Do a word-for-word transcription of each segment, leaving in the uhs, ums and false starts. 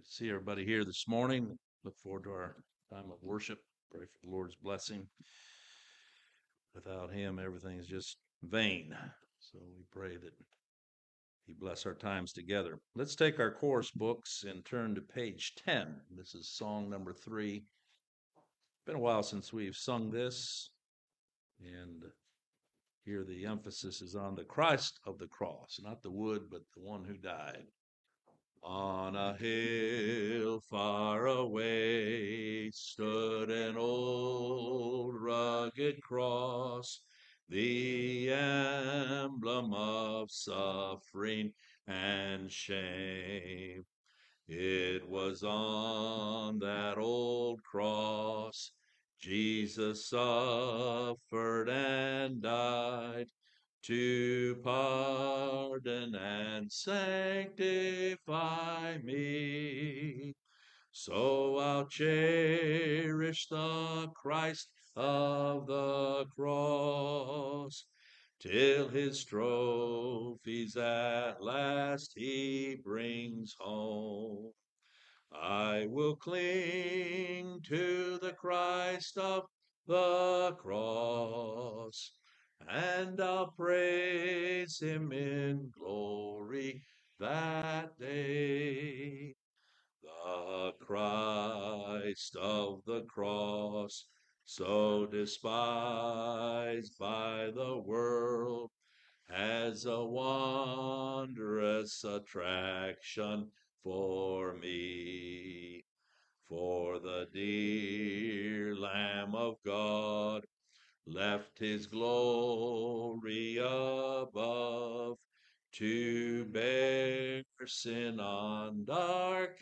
Good to see everybody here this morning. Look forward to our time of worship. Pray for the Lord's blessing. Without Him, everything is just vain. So we pray that He bless our times together. Let's take our course books and turn to page ten. This is song number three. It's been a while since we've sung this, and here the emphasis is on the Christ of the cross, not the wood, but the one who died. On a hill far away stood an old rugged cross, the emblem of suffering and shame. It was on that old cross Jesus suffered and died to pardon and sanctify me. So I'll cherish the Christ of the cross till his trophies at last he brings home. I will cling to the Christ of the cross, and I'll praise him in glory that day. The Christ of the cross, so despised by the world, has a wondrous attraction for me. For the dear Lamb of God left his glory above to bear sin on dark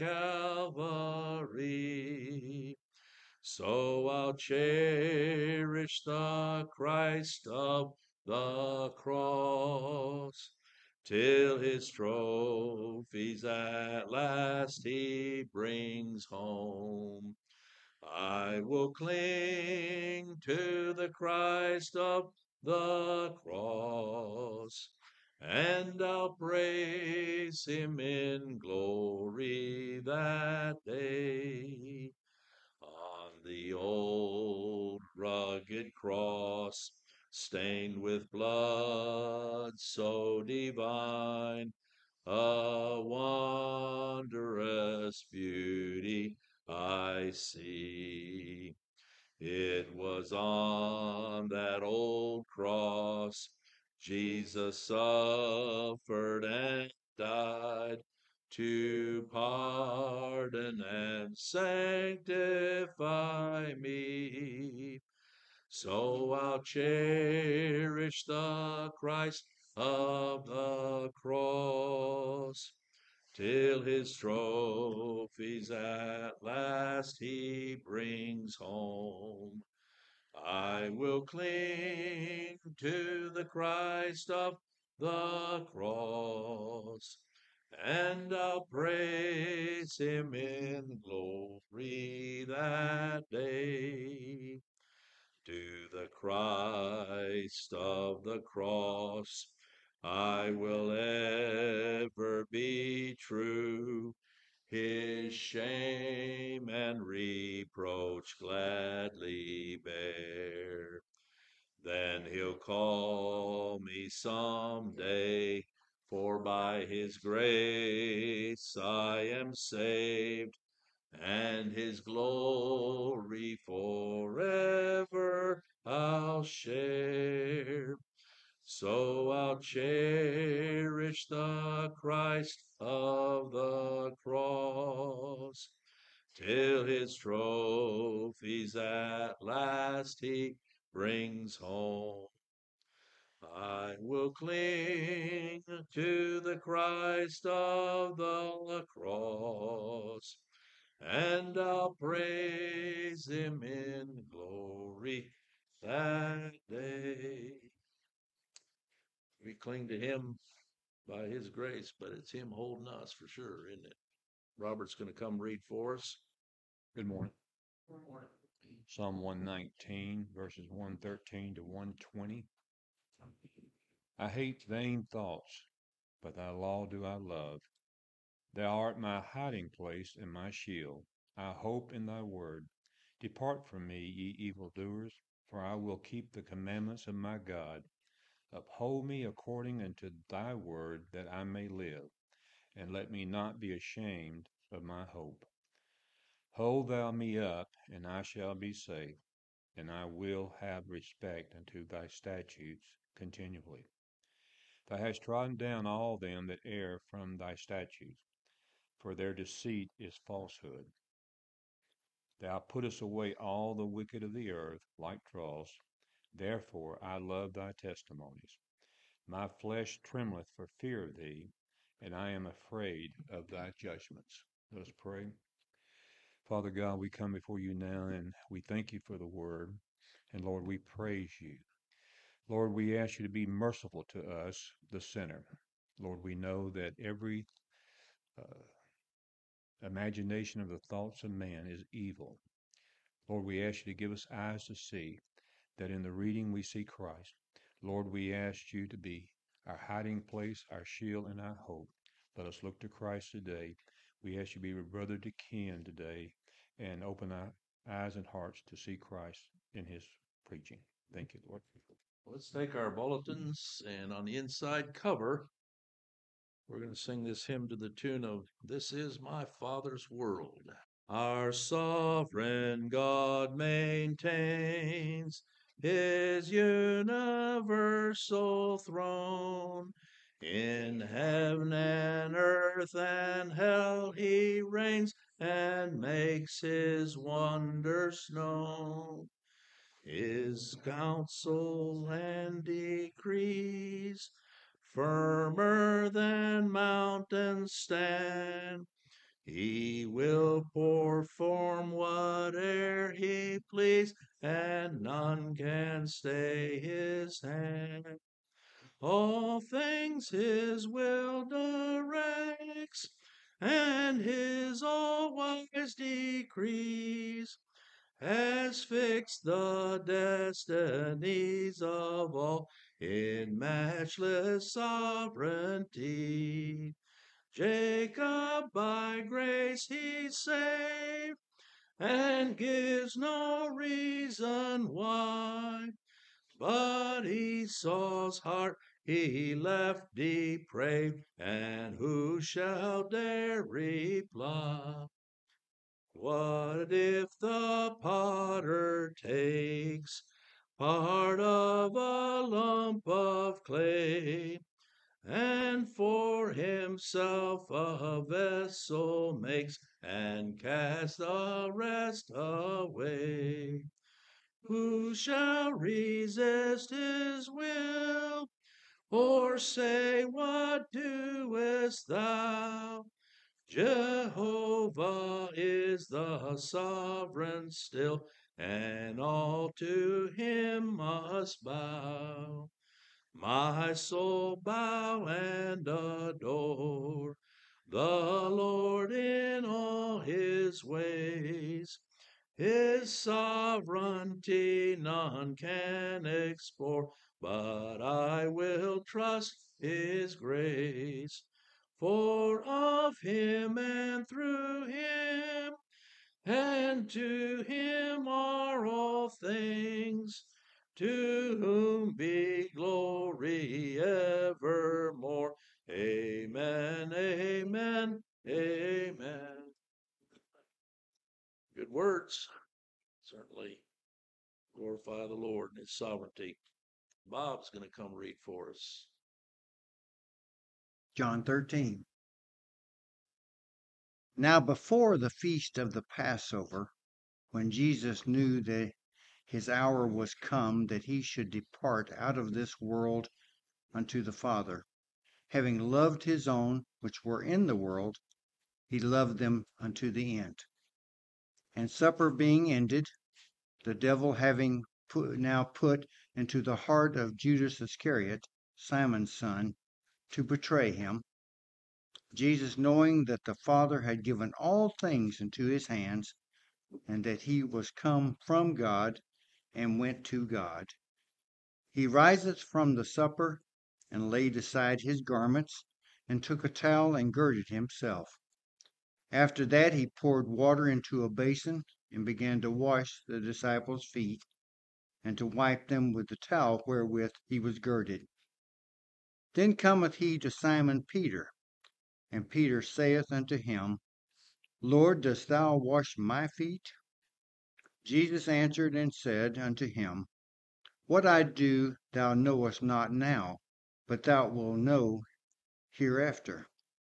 Calvary. So I'll cherish the Christ of the cross till his trophies at last he brings home. I will cling to the Christ of the cross, and I'll praise him in glory that day. On the old rugged cross, stained with blood so divine, a wondrous beauty I see. It was on that old cross Jesus suffered and died to pardon and sanctify me. So I'll cherish the Christ of the cross till his trophies at last he brings home. I will cling to the Christ of the cross, and I'll praise him in glory that day. To the Christ of the cross I will ever be true, his shame and reproach gladly bear. Then he'll call me some day, for by his grace I am saved, and his glory forever I'll share. So I'll cherish the Christ of the cross till his trophies at last he brings home. I will cling to the Christ of the cross, and I'll praise him in glory that day. We cling to him by his grace, but it's him holding us for sure, isn't it? Robert's going to come read for us. Good morning. Psalm one nineteen, verses one thirteen to one twenty. I hate vain thoughts, but thy law do I love. Thou art my hiding place and my shield. I hope in thy word. Depart from me, ye evildoers, for I will keep the commandments of my God. Uphold me according unto thy word, that I may live, and let me not be ashamed of my hope. Hold thou me up, and I shall be safe, and I will have respect unto thy statutes continually. Thou hast trodden down all them that err from thy statutes, for their deceit is falsehood. Thou puttest away all the wicked of the earth like dross. Therefore I love thy testimonies. My flesh trembleth for fear of thee, and I am afraid of thy judgments. Let us pray. Father God, we come before you now, and we thank you for the word. And Lord, we praise you. Lord, we ask you to be merciful to us, the sinner. Lord, we know that every uh, imagination of the thoughts of man is evil. Lord, we ask you to give us eyes to see, that in the reading we see Christ. Lord, we ask you to be our hiding place, our shield, and our hope. Let us look to Christ today. We ask you to be our brother to kin today, and open our eyes and hearts to see Christ in his preaching. Thank you, Lord. Let's take our bulletins, and on the inside cover, we're going to sing this hymn to the tune of This Is My Father's World. Our sovereign God maintains his universal throne. In heaven and earth and hell he reigns and makes his wonders known. His counsel and decrees firmer than mountains stand. He will perform whate'er he please, and none can stay his hand. All things his will directs, and his all-wise decrees has fixed the destinies of all in matchless sovereignty. Jacob by grace he saved, and gives no reason why, but Esau's heart he left depraved, and who shall dare reply? What if the potter takes part of a lump of clay, and for himself a vessel makes, and casts the rest away? Who shall resist his will, or say, What doest thou? Jehovah is the sovereign still, and all to him must bow. My soul bow and adore the Lord in all his ways. His sovereignty none can explore, but I will trust his grace. For of him and through him and to him are all things, to whom be glory evermore. Amen, amen, amen. Good words. Certainly glorify the Lord and his sovereignty. Bob's going to come read for us. John thirteen. Now before the feast of the Passover, when Jesus knew that his hour was come that he should depart out of this world unto the Father, having loved his own which were in the world, he loved them unto the end. And supper being ended, the devil having put, now put into the heart of Judas Iscariot, Simon's son, to betray him, Jesus, knowing that the Father had given all things into his hands, and that he was come from God and went to God, he riseth from the supper, and laid aside his garments, and took a towel and girded himself. After that, he poured water into a basin and began to wash the disciples' feet and to wipe them with the towel wherewith he was girded. Then cometh he to Simon Peter, and Peter saith unto him, Lord, dost thou wash my feet? Jesus answered and said unto him, What I do thou knowest not now, but thou wilt know hereafter.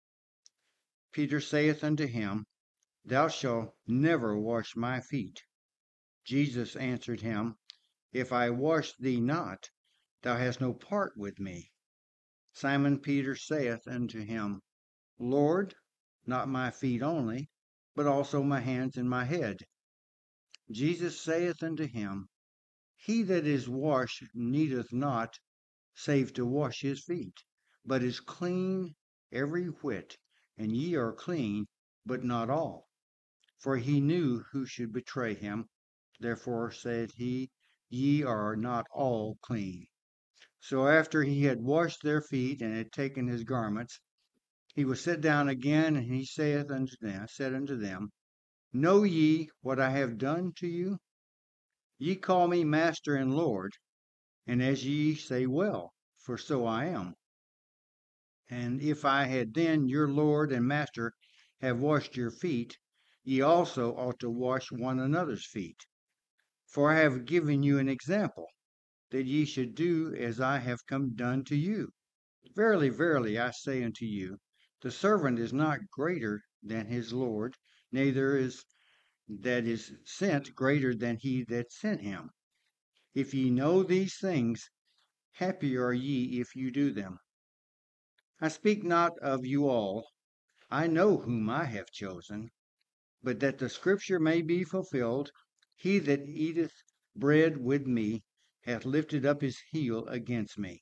Peter saith unto him, Thou shalt never wash my feet. Jesus answered him, If I wash thee not, thou hast no part with me. Simon Peter saith unto him, Lord, not my feet only, but also my hands and my head. Jesus saith unto him, He that is washed needeth not save to wash his feet, but is clean every whit, and ye are clean, but not all. For he knew who should betray him. Therefore said he, Ye are not all clean. So after he had washed their feet and had taken his garments, he was set down again, and he saith unto them, said unto them, Know ye what I have done to you? Ye call me Master and Lord, and as ye say well, for so I am. And if I had then, your Lord and Master, have washed your feet, ye also ought to wash one another's feet. For I have given you an example, that ye should do as I have come done to you. Verily, verily, I say unto you, the servant is not greater than his Lord, neither is that is sent greater than he that sent him. If ye know these things, happy are ye if you do them. I speak not of you all. I know whom I have chosen, but that the scripture may be fulfilled, he that eateth bread with me hath lifted up his heel against me.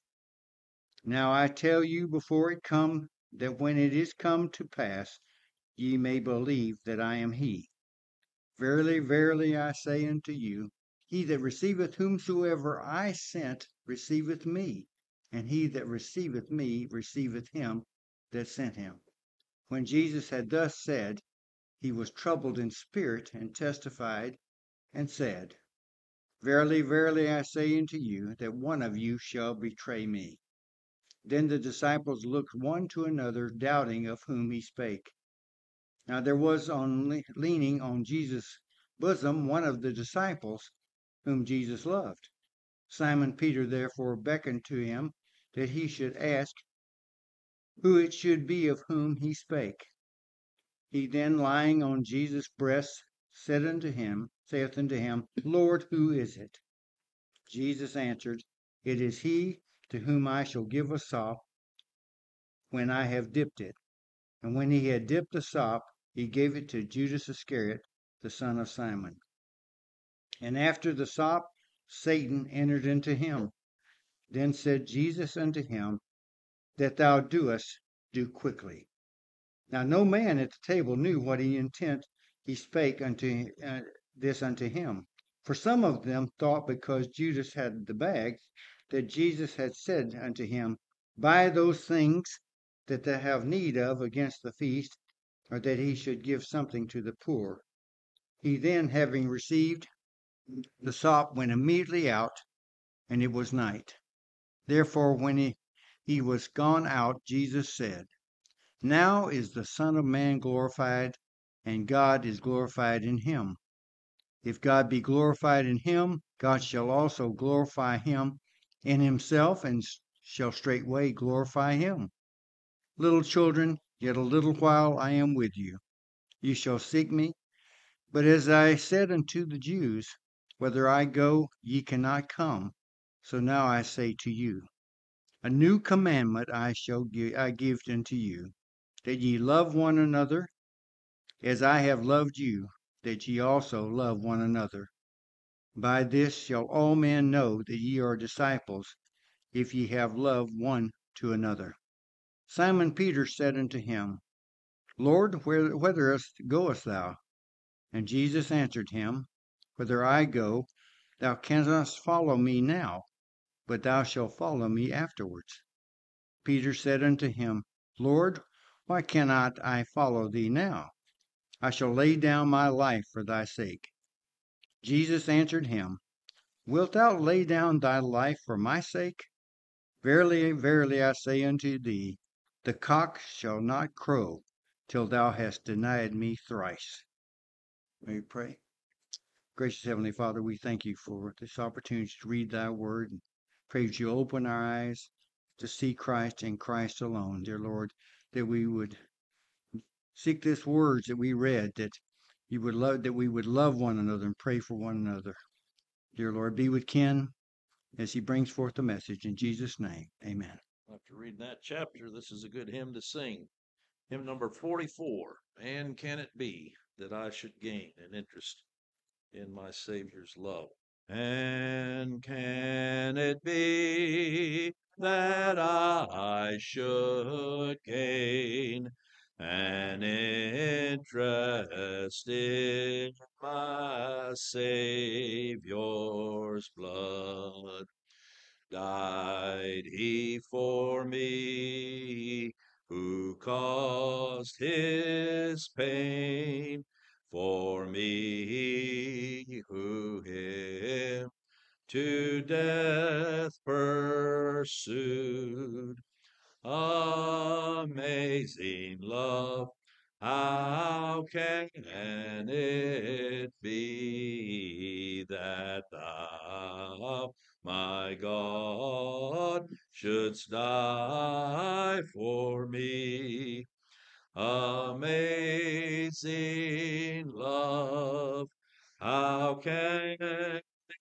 Now I tell you before it come, that when it is come to pass, ye may believe that I am he. Verily, verily, I say unto you, he that receiveth whomsoever I sent receiveth me, and he that receiveth me receiveth him that sent him. When Jesus had thus said, he was troubled in spirit, and testified, and said, Verily, verily, I say unto you, that one of you shall betray me. Then the disciples looked one to another, doubting of whom he spake. Now there was on leaning on Jesus' bosom one of the disciples whom Jesus loved. Simon Peter therefore beckoned to him that he should ask who it should be of whom he spake. He then, lying on Jesus' breast, said unto him, saith unto him, Lord, who is it? Jesus answered, It is he to whom I shall give a sop when I have dipped it. And when he had dipped the sop, he gave it to Judas Iscariot, the son of Simon. And after the sop, Satan entered into him. Then said Jesus unto him, That thou doest, do quickly. Now no man at the table knew what he intent he spake unto uh, this unto him. For some of them thought, because Judas had the bag, that Jesus had said unto him, Buy those things that thou have need of against the feast, or that he should give something to the poor. He then, having received the sop, went immediately out, and it was night. Therefore, when he, he was gone out, Jesus said, Now is the Son of Man glorified, and God is glorified in him. If God be glorified in him, God shall also glorify him in himself, and shall straightway glorify him. Little children, yet a little while I am with you. You shall seek me. But as I said unto the Jews, Whither I go, ye cannot come. So now I say to you, A new commandment I shall give, I give unto you, that ye love one another, as I have loved you, that ye also love one another. By this shall all men know that ye are disciples, if ye have love one to another. Simon Peter said unto him, Lord, whither goest thou? And Jesus answered him, Whither I go, thou canst follow me now, but thou shalt follow me afterwards. Peter said unto him, Lord, why cannot I follow thee now? I shall lay down my life for thy sake. Jesus answered him, Wilt thou lay down thy life for my sake? Verily, verily, I say unto thee, the cock shall not crow till thou hast denied me thrice. May we pray? Gracious Heavenly Father, we thank you for this opportunity to read thy word. And pray that you open our eyes to see Christ and Christ alone, dear Lord, that we would seek this words that we read, that you would love, that we would love one another and pray for one another. Dear Lord, be with Ken as he brings forth the message. In Jesus' name, amen. After reading that chapter, this is a good hymn to sing. Hymn number forty-four. And can it be that I should gain an interest in my Savior's love? And can it be that I should gain an interest in my Savior's blood? Died he for me, who caused his pain, for me who him to death pursued. Amazing love, how can it be that thou, my God, shouldst die for me? Amazing love, how can it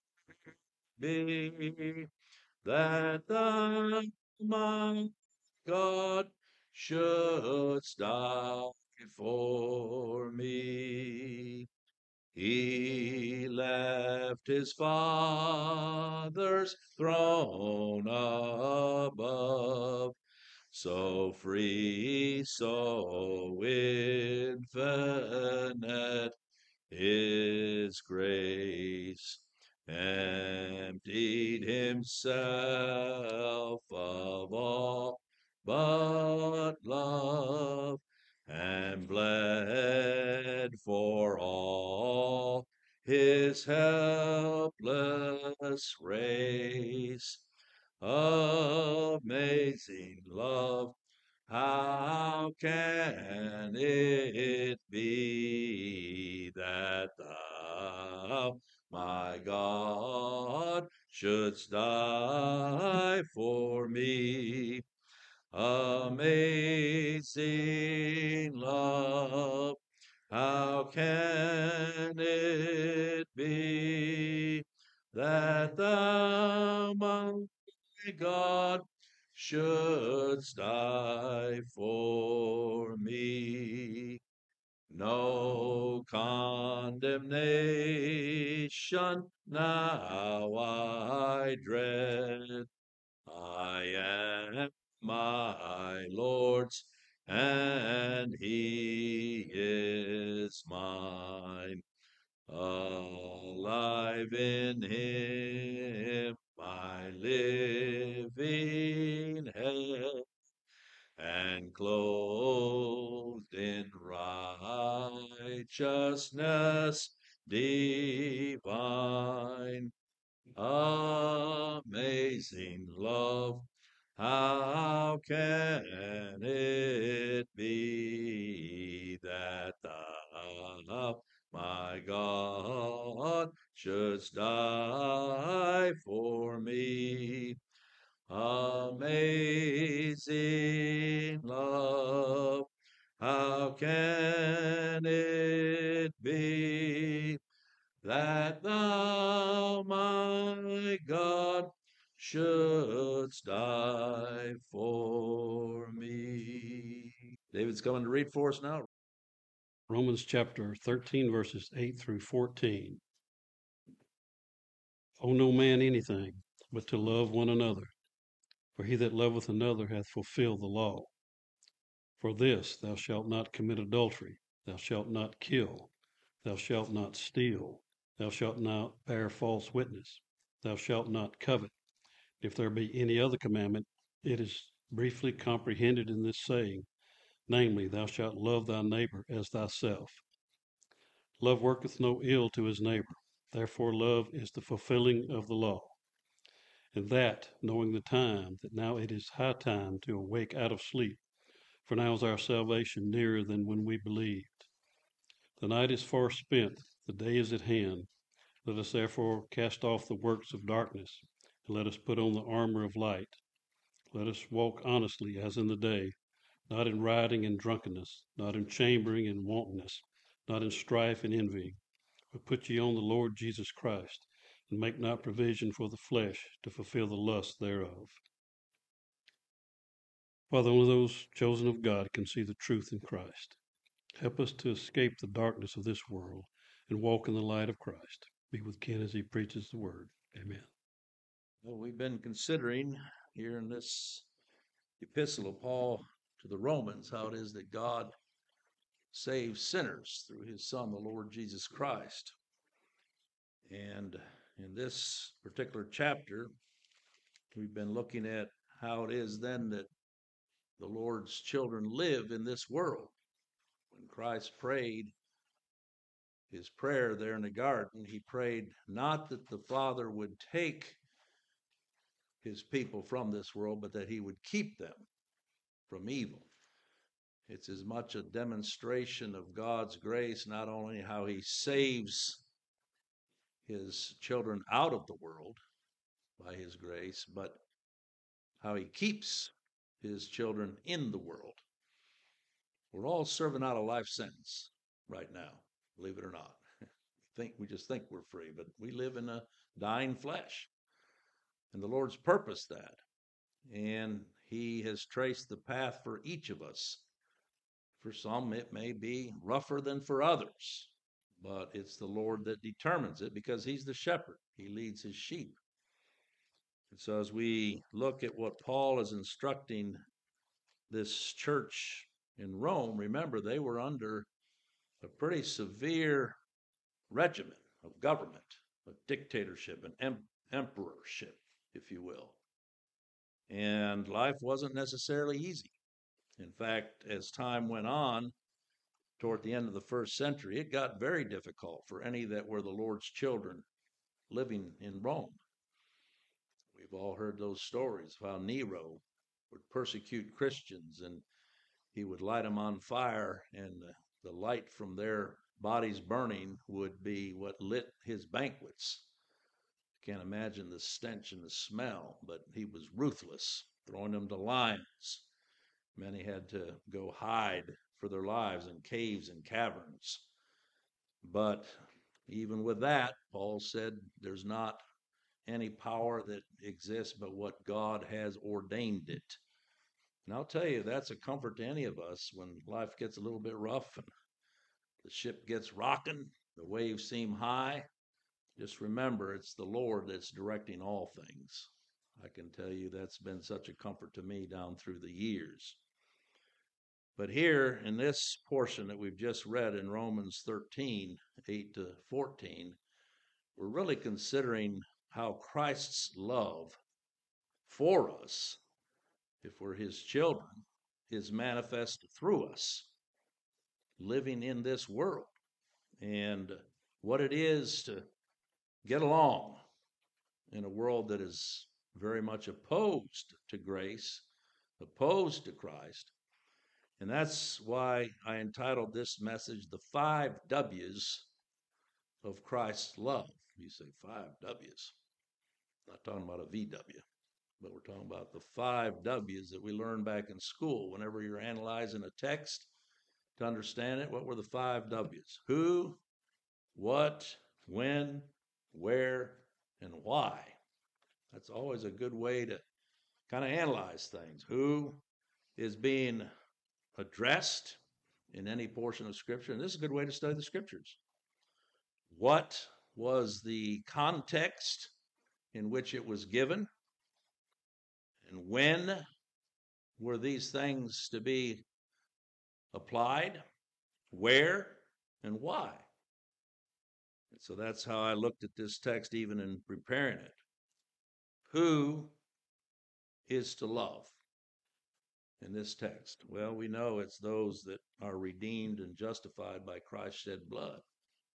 be that thou, my God, shouldst die for me? He left his Father's throne above, so free, so infinite his grace, emptied himself of all but love, and bled for all his helpless race. Amazing love, how can it be that thou, my God, shouldst die for me? Amazing love, how can it be that thou, my God, shouldst die for me? No condemnation now I dread. I am my Lord's, and he is mine. Alive in him, my living head, and clothed in righteousness divine. Amazing love, how can it be that thou, my God, shouldst die for me? Amazing love, how can it be that thou, my God, shouldst die for me? David's coming to read for us now. Romans chapter thirteen, verses eight through fourteen. Owe no man anything but to love one another, for he that loveth another hath fulfilled the law. For this, thou shalt not commit adultery, thou shalt not kill, thou shalt not steal, thou shalt not bear false witness, thou shalt not covet. If there be any other commandment, it is briefly comprehended in this saying, namely, thou shalt love thy neighbor as thyself. Love worketh no ill to his neighbor. Therefore love is the fulfilling of the law. And that, knowing the time, that now it is high time to awake out of sleep, for now is our salvation nearer than when we believed. The night is far spent, the day is at hand. Let us therefore cast off the works of darkness, and let us put on the armor of light. Let us walk honestly as in the day, not in rioting and drunkenness, not in chambering and wantonness, not in strife and envying, but put ye on the Lord Jesus Christ, and make not provision for the flesh to fulfill the lust thereof. Father, only those chosen of God can see the truth in Christ. Help us to escape the darkness of this world and walk in the light of Christ. Be with Ken as he preaches the word. Amen. Well, we've been considering here in this epistle of Paul to the Romans how it is that God saves sinners through his Son, the Lord Jesus Christ. And in this particular chapter, we've been looking at how it is then that the Lord's children live in this world. When Christ prayed his prayer there in the garden, he prayed not that the Father would take his people from this world, but that he would keep them from evil. It's as much a demonstration of God's grace, not only how he saves his children out of the world by his grace, but how he keeps his children in the world. We're all serving out a life sentence right now, believe it or not. We think we just think we're free, but we live in a dying flesh. And the Lord's purposed that. And he has traced the path for each of us. For some, it may be rougher than for others, but it's the Lord that determines it because he's the shepherd. He leads his sheep. And so as we look at what Paul is instructing this church in Rome, remember they were under a pretty severe regimen of government, of dictatorship and em- emperorship, if you will. And life wasn't necessarily easy. In fact, as time went on, toward the end of the first century, it got very difficult for any that were the Lord's children living in Rome. We've all heard those stories of how Nero would persecute Christians and he would light them on fire, and the, the light from their bodies burning would be what lit his banquets. Can't imagine the stench and the smell, but he was ruthless, throwing them to lions. Many had to go hide for their lives in caves and caverns. But even with that, Paul said there's not any power that exists but what God has ordained it. And I'll tell you, that's a comfort to any of us when life gets a little bit rough and the ship gets rocking, the waves seem high. Just remember, it's the Lord that's directing all things. I can tell you that's been such a comfort to me down through the years. But here in this portion that we've just read in Romans thirteen, eight to fourteen, we're really considering how Christ's love for us, if we're his children, is manifest through us, living in this world, and what it is to get along in a world that is very much opposed to grace, opposed to Christ. And that's why I entitled this message, The Five W's of Christ's Love. You say five W's. Not talking about a V W, but we're talking about the five W's that we learned back in school. Whenever you're analyzing a text to understand it, what were the five W's? Who, what, when, where, and why. That's always a good way to kind of analyze things. Who is being addressed in any portion of Scripture, and this is a good way to study the Scriptures. What was the context in which it was given? And when were these things to be applied? Where and why? And so that's how I looked at this text even in preparing it. Who is to love in this text? Well, we know it's those that are redeemed and justified by Christ's shed blood.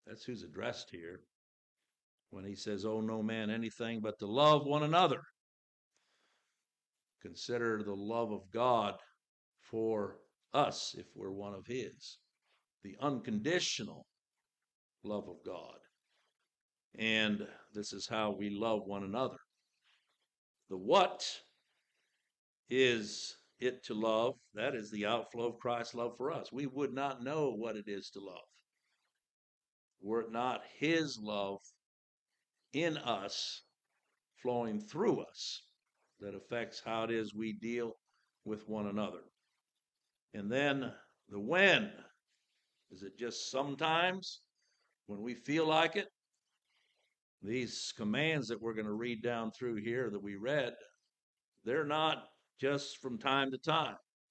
That's who's addressed here when he says, "Owe no man anything but to love one another." Consider the love of God for us if we're one of his, the unconditional love of God. And this is how we love one another. The what is it to love? That is the outflow of Christ's love for us. We would not know what it is to love were it not his love in us, flowing through us, that affects how it is we deal with one another. And then the when. Is it just sometimes when we feel like it? These commands that we're going to read down through here that we read, they're not just from time to time.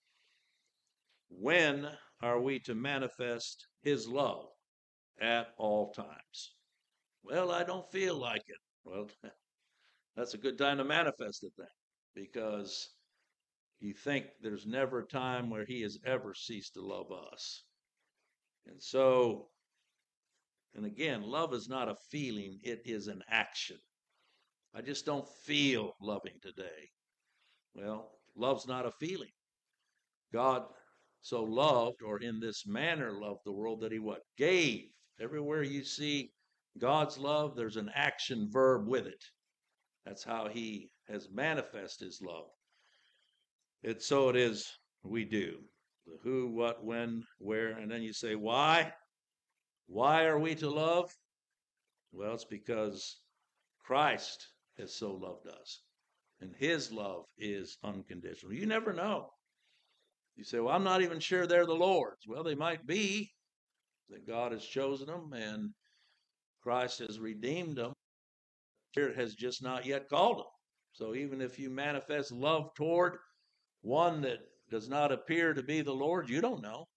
When are we to manifest his love? At all times. Well, I don't feel like it. Well, that's a good time to manifest it then, because you think there's never a time where he has ever ceased to love us. And so, and again, love is not a feeling, it is an action. I just don't feel loving today. Well, love's not a feeling. God so loved, or in this manner loved the world, that he what? Gave. Everywhere you see God's love, there's an action verb with it. That's how he has manifested his love. And so it is we do. The who, what, when, where, and then you say, why? Why are we to love? Well, it's because Christ has so loved us. And his love is unconditional. You never know. You say, well, I'm not even sure they're the Lord's. Well, they might be. That God has chosen them and Christ has redeemed them. Spirit has just not yet called them. So even if you manifest love toward one that does not appear to be the Lord, you don't know.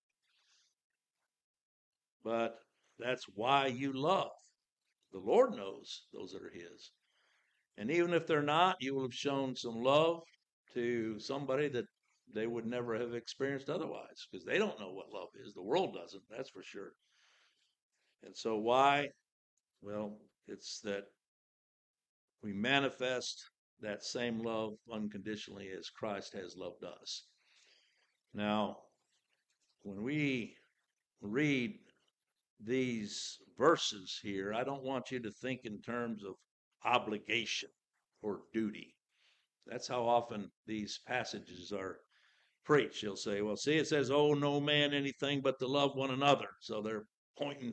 But that's why you love. The Lord knows those that are his. And even if they're not, you will have shown some love to somebody that they would never have experienced otherwise, because they don't know what love is. The world doesn't, that's for sure. And so why? Well, it's that we manifest that same love unconditionally as Christ has loved us. Now, when we read these verses here, I don't want you to think in terms of obligation or duty. That's how often these passages are preached. They'll say, well, see, it says, owe no man anything but to love one another. So they're pointing.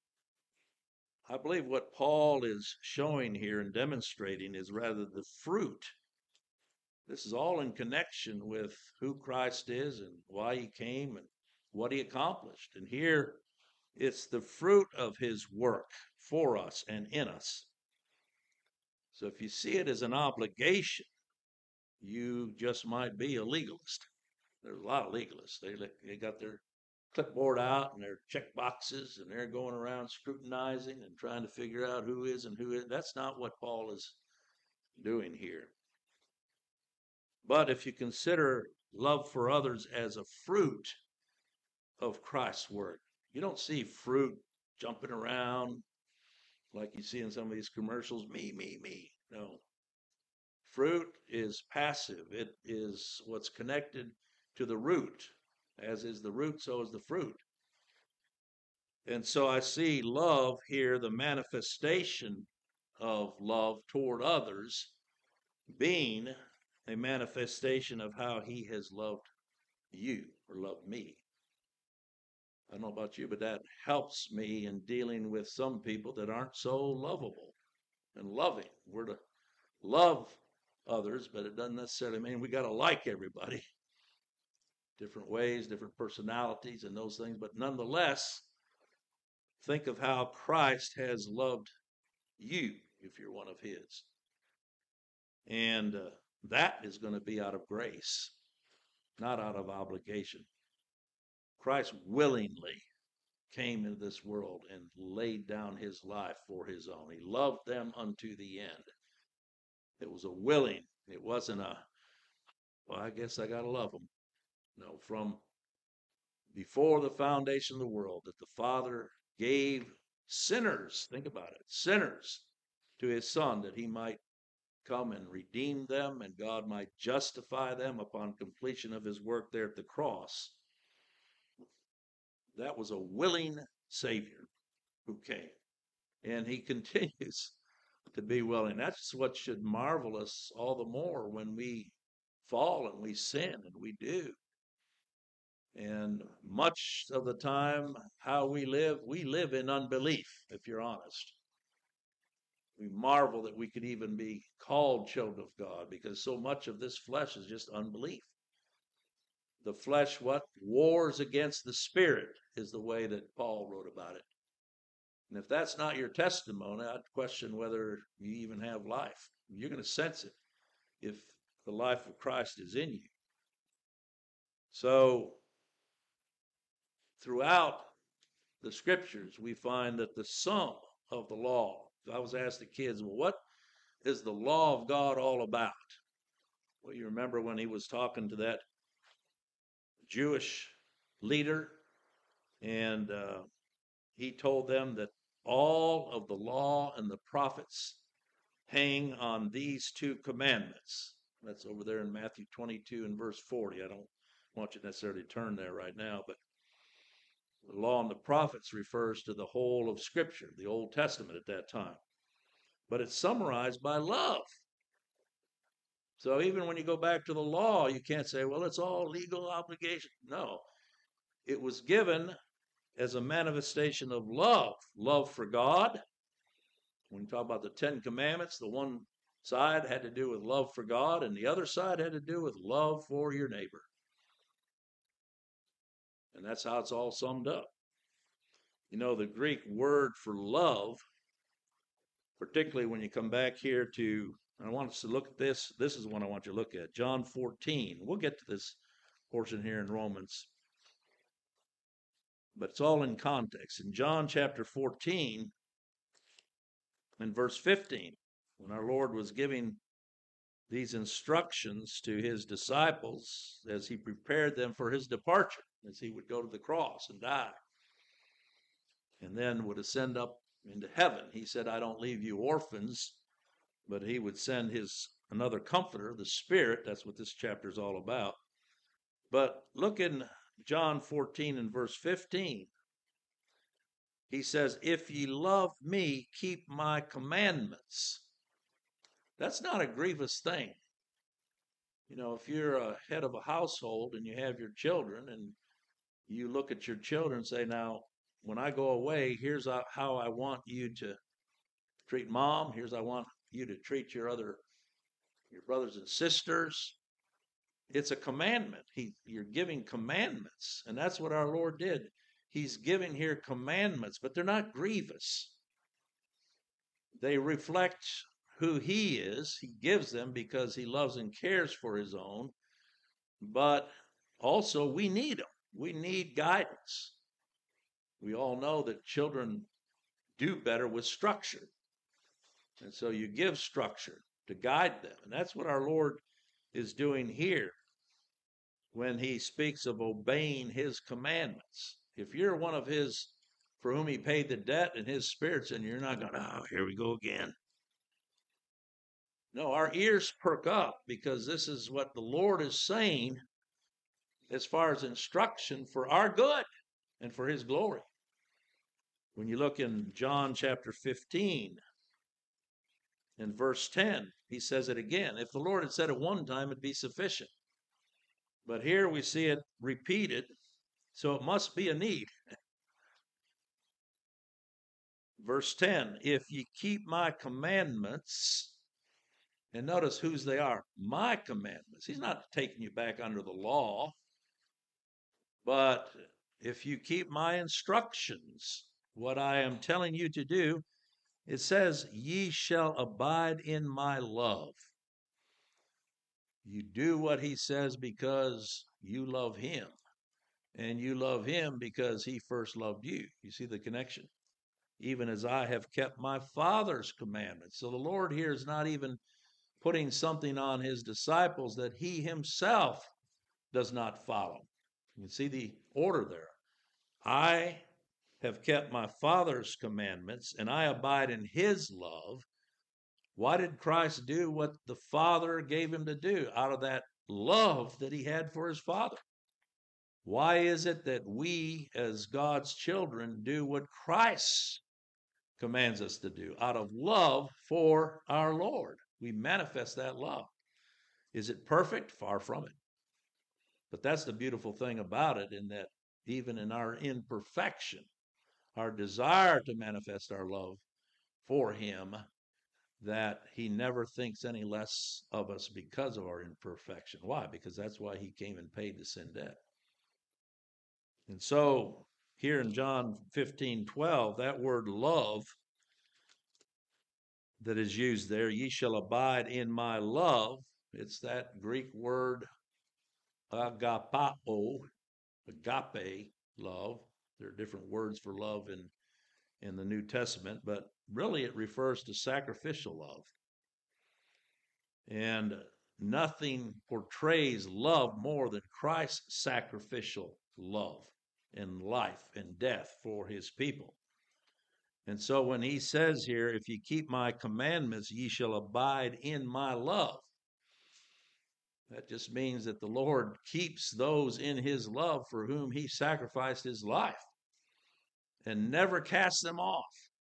I believe what Paul is showing here and demonstrating is rather the fruit. This is all in connection with who Christ is and why he came and what he accomplished. And here it's the fruit of his work for us and in us. So if you see it as an obligation, you just might be a legalist. There's a lot of legalists. They, they got their clipboard out and their check boxes and they're going around scrutinizing and trying to figure out who is and who isn't. That's not what Paul is doing here. But if you consider love for others as a fruit of Christ's work, you don't see fruit jumping around like you see in some of these commercials, me, me, me. No. Fruit is passive. It is what's connected to the root. As is the root, so is the fruit. And so I see love here, the manifestation of love toward others, being a manifestation of how he has loved you or loved me. I don't know about you, but that helps me in dealing with some people that aren't so lovable and loving. We're to love others, but it doesn't necessarily mean we got to like everybody. Different ways, different personalities and those things. But nonetheless, think of how Christ has loved you if you're one of his. And uh, that is going to be out of grace, not out of obligation. Christ willingly came into this world and laid down his life for his own. He loved them unto the end. It was a willing. It wasn't a, well, I guess I got to love them. No, from before the foundation of the world, that the Father gave sinners, think about it, sinners to his Son, that he might come and redeem them, and God might justify them upon completion of his work there at the cross. That was a willing Savior who came, and he continues to be willing. That's what should marvel us all the more when we fall and we sin, and we do. And much of the time, how we live, we live in unbelief, if you're honest. We marvel that we could even be called children of God, because so much of this flesh is just unbelief. The flesh, what? Wars against the Spirit is the way that Paul wrote about it. And if that's not your testimony, I'd question whether you even have life. You're going to sense it if the life of Christ is in you. So, throughout the scriptures, we find that the sum of the law, I was asked the kids, well, what is the law of God all about? Well, you remember when he was talking to that Jewish leader, and uh, he told them that all of the law and the prophets hang on these two commandments. That's over there in Matthew twenty-two and verse forty. I don't want you necessarily to turn there right now, but the law and the prophets refers to the whole of Scripture, the Old Testament at that time. But it's summarized by love. So even when you go back to the law, you can't say, well, it's all legal obligation. No, it was given as a manifestation of love, love for God. When you talk about the Ten Commandments, the one side had to do with love for God, and the other side had to do with love for your neighbor. And that's how it's all summed up. You know, the Greek word for love, particularly when you come back here to, I want us to look at this. This is one I want you to look at. John fourteen. We'll get to this portion here in Romans, but it's all in context. In John chapter fourteen and verse fifteen, when our Lord was giving these instructions to his disciples as he prepared them for his departure, as he would go to the cross and die, and then would ascend up into heaven. He said, I don't leave you orphans, but he would send his another comforter, the Spirit. That's what this chapter is all about. But look in John fourteen and verse fifteen. He says, if ye love me, keep my commandments. That's not a grievous thing. You know, if you're a head of a household and you have your children, and you look at your children and say, now, when I go away, here's how I want you to treat mom. Here's how I want you to treat your other, your brothers and sisters. It's a commandment. He, you're giving commandments. And that's what our Lord did. He's giving here commandments, but they're not grievous. They reflect who he is. He gives them because he loves and cares for his own. But also we need them. We need guidance. We all know that children do better with structure. And so you give structure to guide them. And that's what our Lord is doing here when he speaks of obeying his commandments. If you're one of his, for whom he paid the debt, and his Spirit's in you, you're not going, oh, here we go again. No, our ears perk up because this is what the Lord is saying as far as instruction for our good and for his glory. When you look in John chapter fifteen and verse ten, he says it again. If the Lord had said it one time, it'd be sufficient. But here we see it repeated, so it must be a need. Verse ten, if ye keep my commandments, and notice whose they are, my commandments. He's not taking you back under the law, but if you keep my instructions, what I am telling you to do, it says, ye shall abide in my love. You do what he says because you love him. And you love him because he first loved you. You see the connection? Even as I have kept my Father's commandments. So the Lord here is not even putting something on his disciples that he himself does not follow. You can see the order there. I have kept my Father's commandments, and I abide in his love. Why did Christ do what the Father gave him to do? Out of that love that he had for his Father. Why is it that we, as God's children, do what Christ commands us to do? Out of love for our Lord. We manifest that love. Is it perfect? Far from it. But that's the beautiful thing about it, in that even in our imperfection, our desire to manifest our love for him, that he never thinks any less of us because of our imperfection. Why? Because that's why he came and paid the sin debt. And so here in John fifteen twelve, that word love that is used there, ye shall abide in my love. It's that Greek word agapao, agape love. There are different words for love in, in the New Testament, but really it refers to sacrificial love. And nothing portrays love more than Christ's sacrificial love in life and death for his people. And so when he says here, if you keep my commandments, ye shall abide in my love. That just means that the Lord keeps those in his love for whom he sacrificed his life and never casts them off.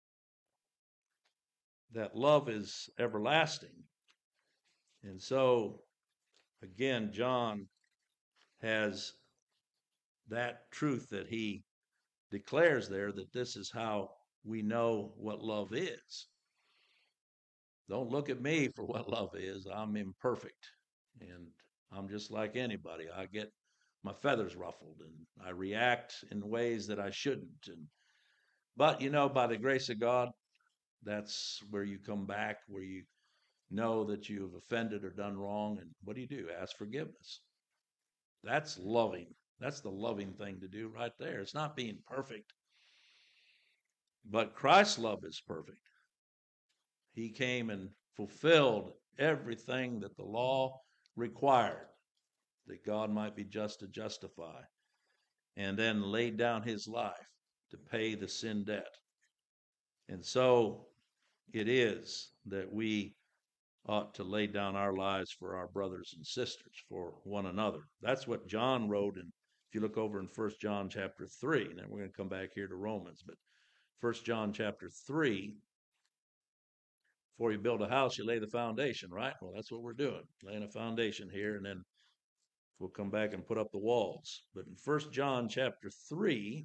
That love is everlasting. And so, again, John has that truth that he declares there, that this is how we know what love is. Don't look at me for what love is. I'm imperfect, and I'm just like anybody. I get my feathers ruffled, and I react in ways that I shouldn't. And but, you know, by the grace of God, that's where you come back, where you know that you have offended or done wrong. And what do you do? Ask forgiveness. That's loving. That's the loving thing to do right there. It's not being perfect. But Christ's love is perfect. He came and fulfilled everything that the law required, that God might be just to justify, and then laid down his life to pay the sin debt. And so it is that we ought to lay down our lives for our brothers and sisters, for one another. That's what John wrote. And if you look over in First John chapter three, and then we're going to come back here to Romans, but First John chapter three, before you build a house, you lay the foundation, right? Well, that's what we're doing, laying a foundation here, and then we'll come back and put up the walls. But in First John chapter three,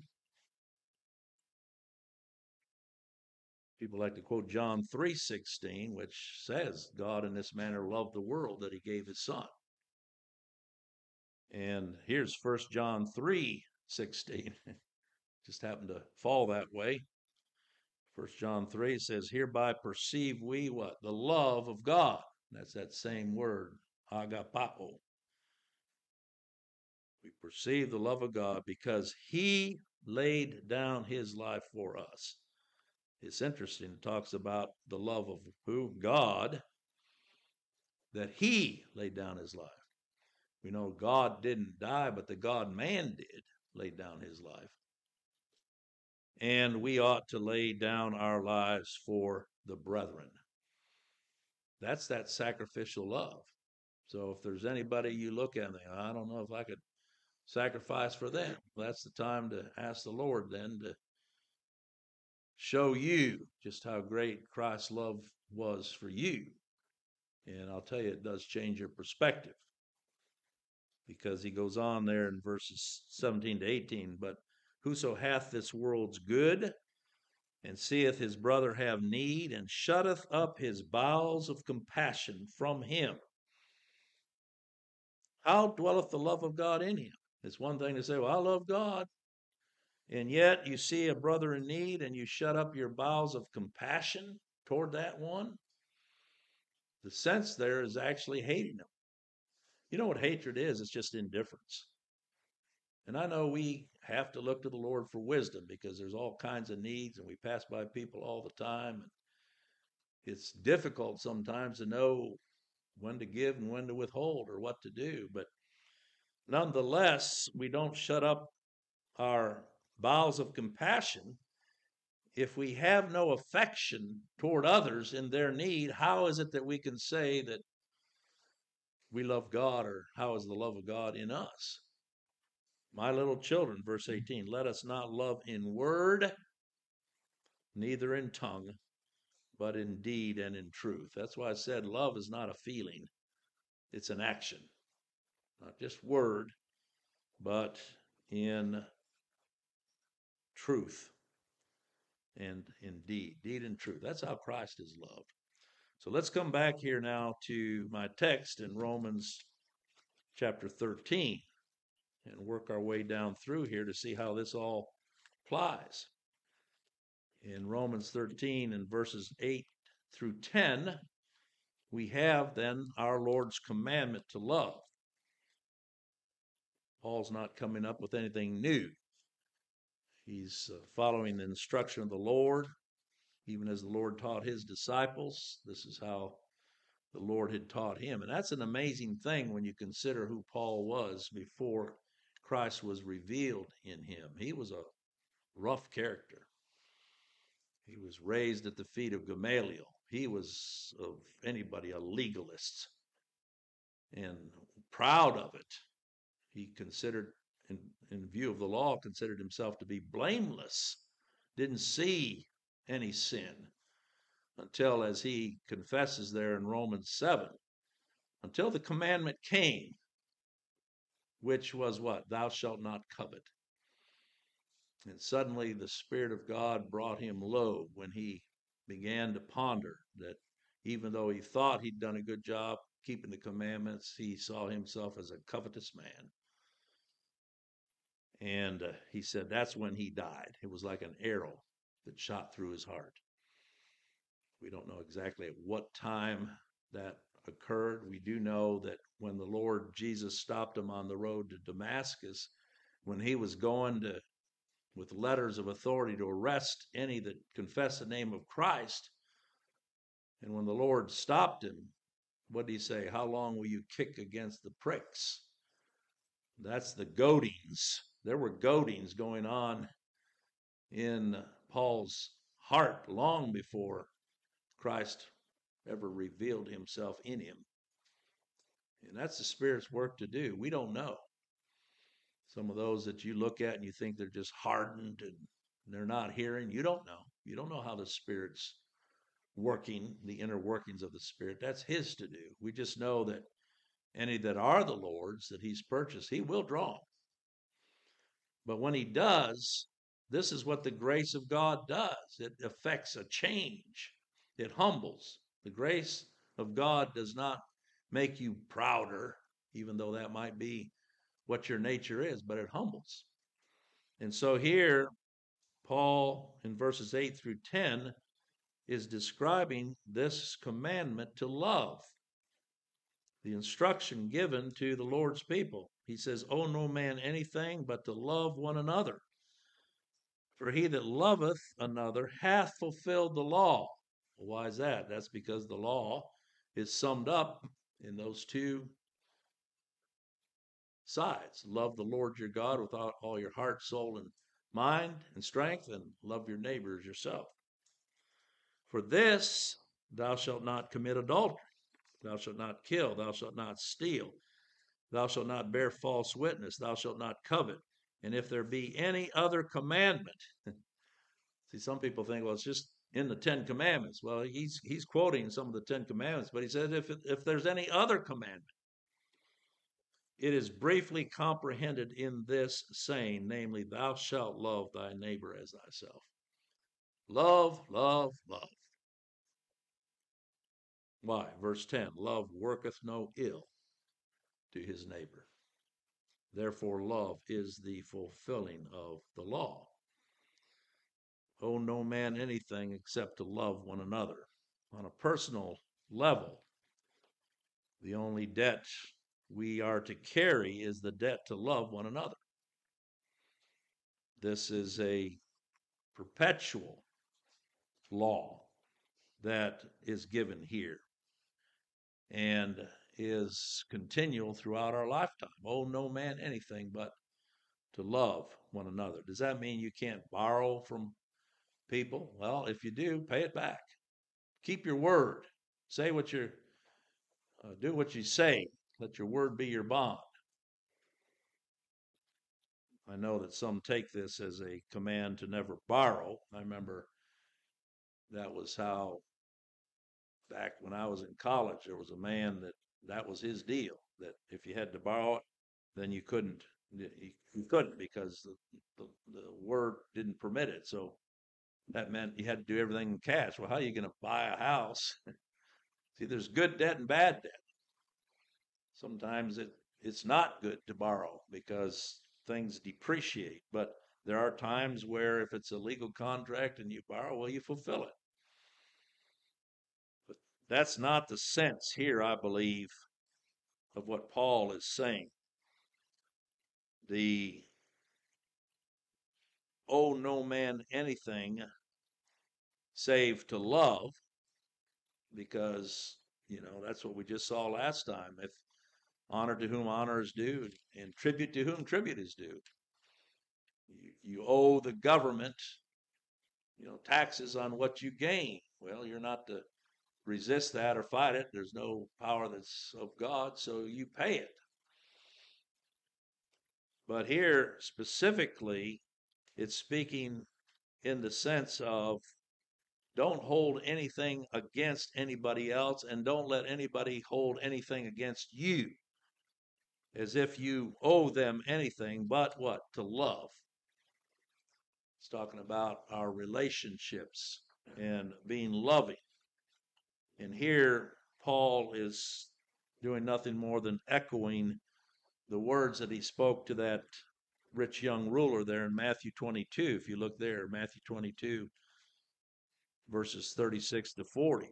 people like to quote John three sixteen, which says, God in this manner loved the world that he gave his son. And here's First John three sixteen. Just happened to fall that way. First John three says, hereby perceive we what? The love of God. That's that same word, agapao. We perceive the love of God because he laid down his life for us. It's interesting. It talks about the love of who? God, that he laid down his life. We know God didn't die, but the God-man did lay down his life. And we ought to lay down our lives for the brethren. That's that sacrificial love. So if there's anybody you look at and think, I don't know if I could sacrifice for them, that's the time to ask the Lord then to show you just how great Christ's love was for you. And I'll tell you, it does change your perspective. Because he goes on there in verses seventeen to eighteen, but whoso hath this world's good, and seeth his brother have need, and shutteth up his bowels of compassion from him, how dwelleth the love of God in him? It's one thing to say, well, I love God. And yet you see a brother in need and you shut up your bowels of compassion toward that one. The sense there is actually hating him. You know what hatred is? It's just indifference. And I know we have to look to the Lord for wisdom because there's all kinds of needs and we pass by people all the time. And it's difficult sometimes to know when to give and when to withhold or what to do. But nonetheless, we don't shut up our bowels of compassion, if we have no affection toward others in their need, how is it that we can say that we love God, or how is the love of God in us? My little children, verse eighteen, let us not love in word, neither in tongue, but in deed and in truth. That's why I said love is not a feeling. It's an action. Not just word, but in truth and in deed. Deed and truth. That's how Christ is loved. So let's come back here now to my text in Romans chapter thirteen and work our way down through here to see how this all applies. In Romans thirteen and verses eight through ten, we have then our Lord's commandment to love. Paul's not coming up with anything new. He's uh, following the instruction of the Lord, even as the Lord taught his disciples. This is how the Lord had taught him. And that's an amazing thing when you consider who Paul was before Christ was revealed in him. He was a rough character. He was raised at the feet of Gamaliel. He was, of anybody, a legalist and proud of it. He considered, in, in view of the law, considered himself to be blameless, didn't see any sin until, as he confesses there in Romans seven, until the commandment came, which was what? Thou shalt not covet. And suddenly the Spirit of God brought him low when he began to ponder that even though he thought he'd done a good job keeping the commandments, he saw himself as a covetous man. And uh, he said that's when he died. It was like an arrow that shot through his heart. We don't know exactly at what time that occurred. We do know that when the Lord Jesus stopped him on the road to Damascus, when he was going to, with letters of authority, to arrest any that confess the name of Christ, and when the Lord stopped him, what did he say? How long will you kick against the pricks? That's the goadings. There were goadings going on in Paul's heart long before Christ ever revealed himself in him. And that's the Spirit's work to do. We don't know. Some of those that you look at and you think they're just hardened and they're not hearing, you don't know. You don't know how the Spirit's working, the inner workings of the Spirit. That's his to do. We just know that any that are the Lord's that he's purchased, he will draw. But when he does, this is what the grace of God does. It affects a change. It humbles. The grace of God does not make you prouder, even though that might be what your nature is, but it humbles. And so here, Paul, in verses eight through ten, is describing this commandment to love, the instruction given to the Lord's people. He says, owe no man anything but to love one another. For he that loveth another hath fulfilled the law. Well, why is that? That's because the law is summed up in those two sides. Love the Lord your God with all, all your heart, soul, and mind and strength, and love your neighbor as yourself. For this, thou shalt not commit adultery. Thou shalt not kill. Thou shalt not steal. Thou shalt not bear false witness. Thou shalt not covet. And if there be any other commandment, see, some people think, well, it's just in the Ten Commandments. Well, he's he's quoting some of the Ten Commandments, but he says if if there's any other commandment, it is briefly comprehended in this saying, namely, thou shalt love thy neighbor as thyself. Love, love, love. Why? Verse ten, love worketh no ill to his neighbor. Therefore, love is the fulfilling of the law. Owe no man anything except to love one another. On a personal level, the only debt we are to carry is the debt to love one another. This is a perpetual law that is given here and is continual throughout our lifetime. Owe no man anything but to love one another. Does that mean you can't borrow from people? Well, if you do, pay it back. Keep your word. Say what you're, uh, do what you say. Let your word be your bond. I know that some take this as a command to never borrow. I remember that was how, back when I was in college, there was a man that that was his deal, that if you had to borrow it, then you couldn't. You, you couldn't because the, the, the word didn't permit it. So that meant you had to do everything in cash. Well, how are you going to buy a house? See, there's good debt and bad debt. Sometimes it, it's not good to borrow because things depreciate. But there are times where if it's a legal contract and you borrow, well, you fulfill it. But that's not the sense here, I believe, of what Paul is saying. The owe no man anything save to love, because, you know, that's what we just saw last time. If honor to whom honor is due, and tribute to whom tribute is due. You, you owe the government, you know, taxes on what you gain. Well, you're not to resist that or fight it. There's no power that's of God, so you pay it. But here, specifically, it's speaking in the sense of don't hold anything against anybody else, and don't let anybody hold anything against you, as if you owe them anything but what? To love. It's talking about our relationships and being loving. And here, Paul is doing nothing more than echoing the words that he spoke to that rich young ruler there in Matthew twenty-two. If you look there, Matthew twenty-two, verses thirty-six to forty.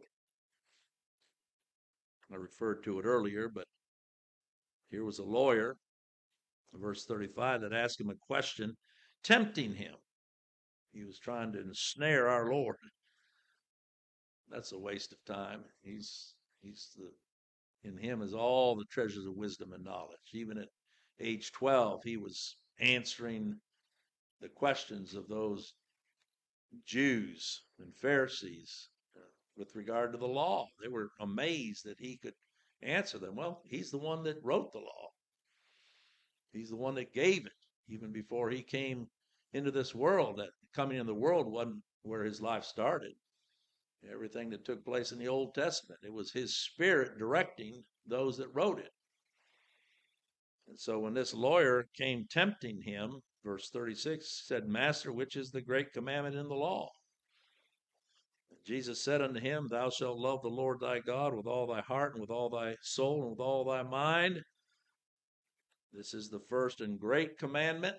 I referred to it earlier, but here was a lawyer, verse thirty-five, that asked him a question, tempting him. He was trying to ensnare our Lord. That's a waste of time. He's he's the in him is all the treasures of wisdom and knowledge. Even at age twelve, he was answering the questions of those Jews and Pharisees with regard to the law. They were amazed that he could answer them. Well, he's the one that wrote the law. He's the one that gave it even before he came into this world. That coming into the world wasn't where his life started. Everything that took place in the Old Testament, it was his Spirit directing those that wrote it. And so when this lawyer came tempting him, verse thirty-six said, Master, which is the great commandment in the law? And Jesus said unto him, Thou shalt love the Lord thy God with all thy heart and with all thy soul and with all thy mind. This is the first and great commandment.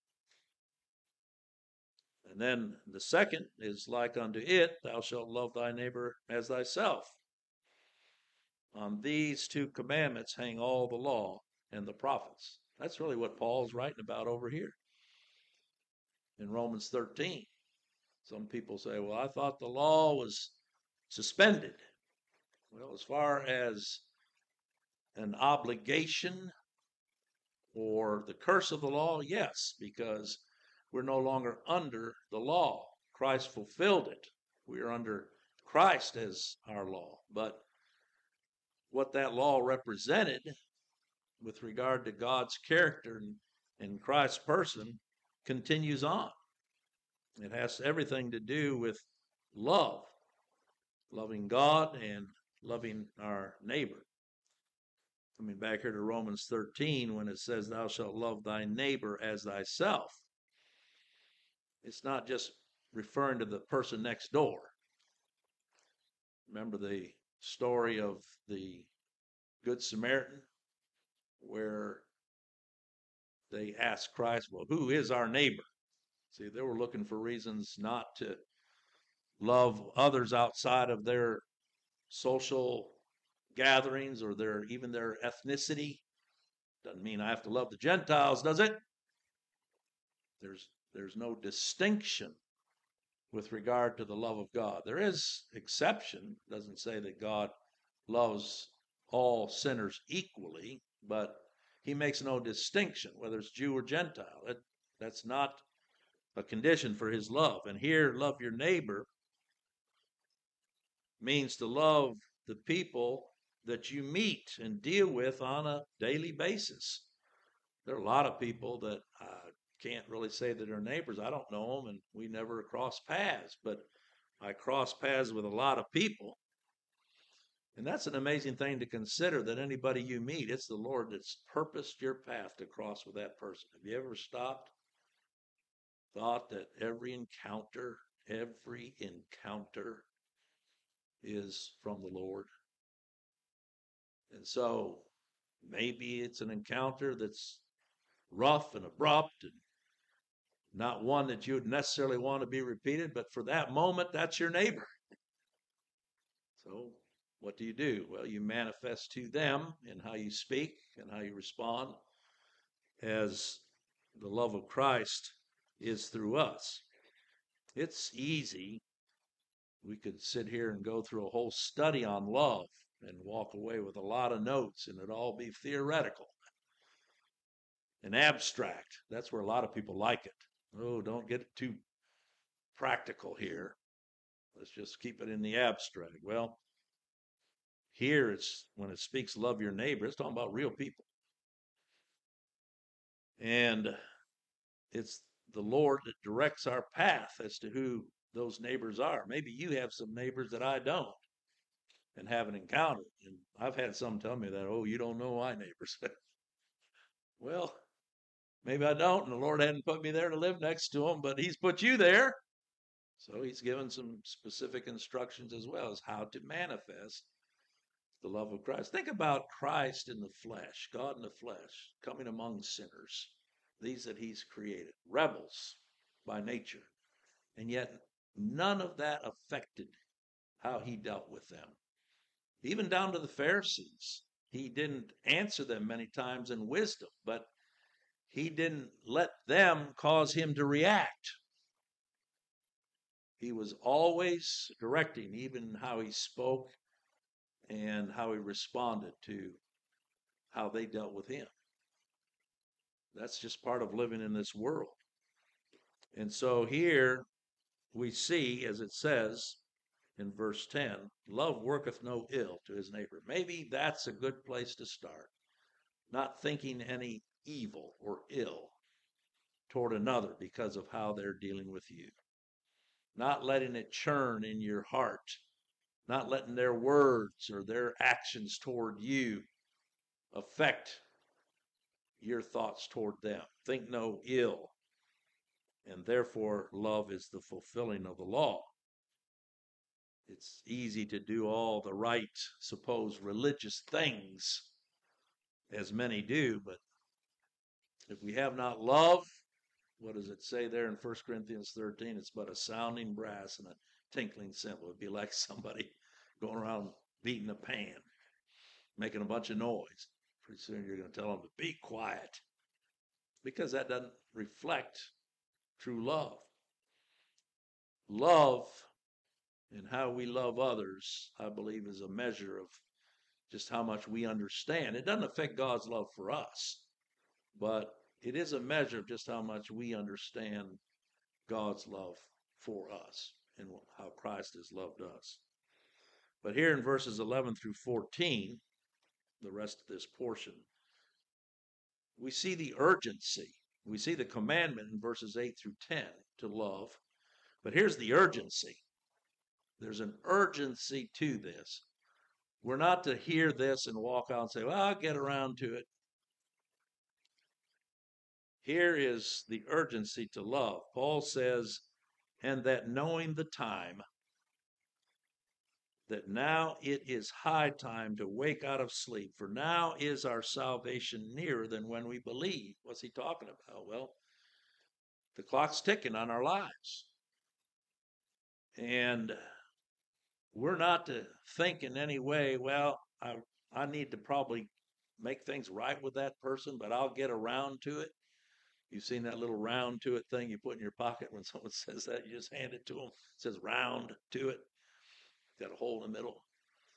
And then the second is like unto it, Thou shalt love thy neighbor as thyself. On these two commandments hang all the law and the prophets. That's really what Paul's writing about over here in Romans thirteen. Some people say, well, I thought the law was suspended. Well, as far as an obligation or the curse of the law, yes, because we're no longer under the law. Christ fulfilled it. We are under Christ as our law. But what that law represented with regard to God's character and, and Christ's person continues on. It has everything to do with love, loving God and loving our neighbor. Coming back here to Romans thirteen, when it says, Thou shalt love thy neighbor as thyself, it's not just referring to the person next door. Remember the story of the Good Samaritan, where they asked Christ, well, who is our neighbor? See, they were looking for reasons not to love others outside of their social gatherings or their even their ethnicity. Doesn't mean I have to love the Gentiles, does it? There's there's no distinction with regard to the love of God. There is exception. It doesn't say that God loves all sinners equally, but he makes no distinction whether it's Jew or Gentile. It, That's not a condition for his love. And here, love your neighbor means to love the people that you meet and deal with on a daily basis. There are a lot of people that I can't really say that they're neighbors. I don't know them, and we never cross paths, but I cross paths with a lot of people. And that's an amazing thing to consider, that anybody you meet, it's the Lord that's purposed your path to cross with that person. Have you ever stopped, thought that every encounter, every encounter is from the Lord? And so maybe it's an encounter that's rough and abrupt and not one that you would necessarily want to be repeated, but for that moment, that's your neighbor. So what do you do? Well, you manifest to them in how you speak and how you respond, as the love of Christ is through us. It's easy. We could sit here and go through a whole study on love and walk away with a lot of notes, and it'd all be theoretical and abstract. That's where a lot of people like it. Oh, don't get too practical here. Let's just keep it in the abstract. Well, here it's, when it speaks love your neighbor, it's talking about real people. And it's the Lord that directs our path as to who those neighbors are. Maybe you have some neighbors that I don't and haven't encountered. And I've had some tell me that, oh, you don't know my neighbors. Well, maybe I don't, and the Lord hadn't put me there to live next to them, but he's put you there. So he's given some specific instructions as well as how to manifest the love of Christ. Think about Christ in the flesh, God in the flesh, coming among sinners, these that he's created, rebels by nature. And yet none of that affected how he dealt with them. Even down to the Pharisees. He didn't answer them many times in wisdom, but he didn't let them cause him to react. He was always directing, even how he spoke and how he responded to how they dealt with him. That's just part of living in this world. And so here we see, as it says in verse ten, love worketh no ill to his neighbor. Maybe that's a good place to start. Not thinking any evil or ill toward another because of how they're dealing with you. Not letting it churn in your heart. Not letting their words or their actions toward you affect your thoughts toward them. Think no ill. And therefore, love is the fulfilling of the law. It's easy to do all the right, supposed religious things, as many do, but if we have not love, what does it say there in First Corinthians thirteen? It's but a sounding brass and a tinkling cymbal. It'd be like somebody going around beating a pan, making a bunch of noise. Pretty soon you're going to tell them to be quiet, because that doesn't reflect true love. Love and how we love others, I believe, is a measure of just how much we understand. It doesn't affect God's love for us, but it is a measure of just how much we understand God's love for us and how Christ has loved us. But here in verses eleven through fourteen, the rest of this portion, we see the urgency. We see the commandment in verses eight through ten to love. But here's the urgency. There's an urgency to this. We're not to hear this and walk out and say, well, I'll get around to it. Here is the urgency to love. Paul says, and that knowing the time, that now it is high time to wake out of sleep, for now is our salvation nearer than when we believe. What's he talking about? Well, the clock's ticking on our lives. And we're not to think in any way, well, I, I need to probably make things right with that person, but I'll get around to it. You've seen that little round to it thing you put in your pocket when someone says that, you just hand it to them. It says round to it. Got a hole in the middle.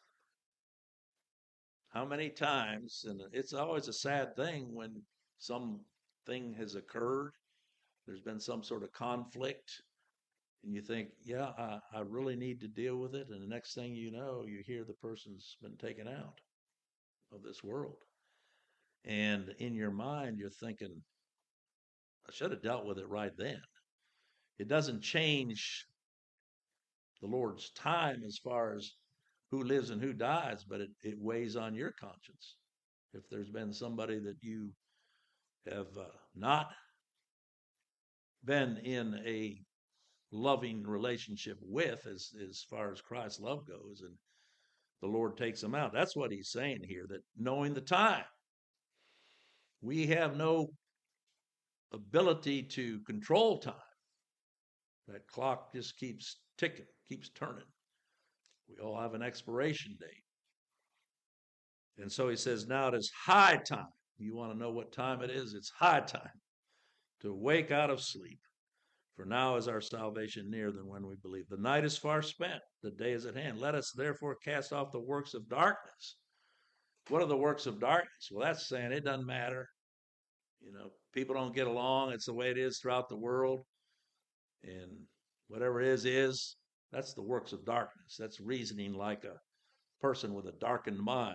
How many times, and it's always a sad thing when something has occurred there's been some sort of conflict, and you think, yeah, I, I really need to deal with it. And the next thing you know, you hear the person's been taken out of this world. And in your mind, you're thinking, I should have dealt with it right then. It doesn't change the Lord's time as far as who lives and who dies, but it, it weighs on your conscience. If there's been somebody that you have uh, not been in a loving relationship with, as, as far as Christ's love goes, and the Lord takes them out. That's what he's saying here, that knowing the time, we have no ability to control time. That clock just keeps ticking, keeps turning. We all have an expiration date. And so he says, now it is high time. You want to know what time it is? It's high time to wake out of sleep. For now is our salvation nearer than when we believe. The night is far spent. The day is at hand. Let us therefore cast off the works of darkness. What are the works of darkness? Well, that's saying it doesn't matter. You know, people don't get along. It's the way it is throughout the world. And whatever it is, is. That's the works of darkness. That's reasoning like a person with a darkened mind.